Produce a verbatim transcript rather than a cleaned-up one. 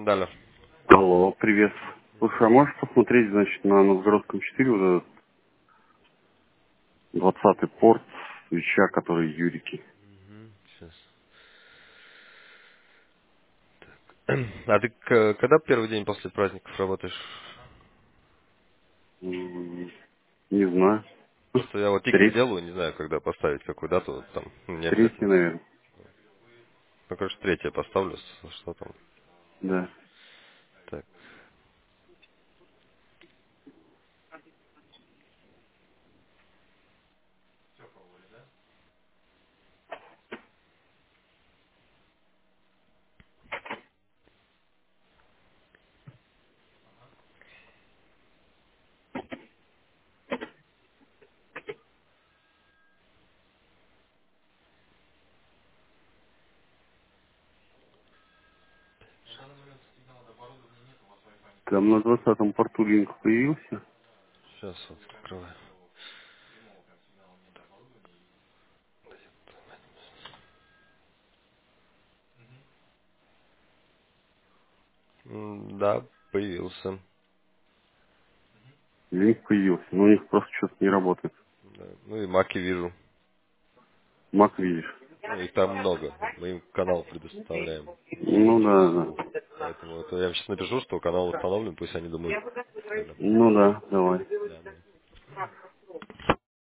Далее. Алло, привет. Слушай, а можешь посмотреть, значит, на Новгородском четыре вот этот двадцатый порт свеча, который Юрики? Сейчас. А ты к- когда первый день после праздников работаешь? М, Не знаю. Просто я вот тикет Третий, делаю, не знаю, когда поставить, какую дату, вот там, ну, не третий, обязательно. наверное. Ну, короче, третье поставлю, с- что там. Да. Так, Там на двадцатом порту линк появился. сейчас вот открываю. М, Да, появился. Линк появился, но у них просто что-то не работает. Да. Ну и маки вижу. Мак видишь. Ну, их там много. Мы им канал предоставляем. Ну да, да. Поэтому это я им сейчас напишу, что канал установлен, пусть они думают. Правильно. Ну да, давай.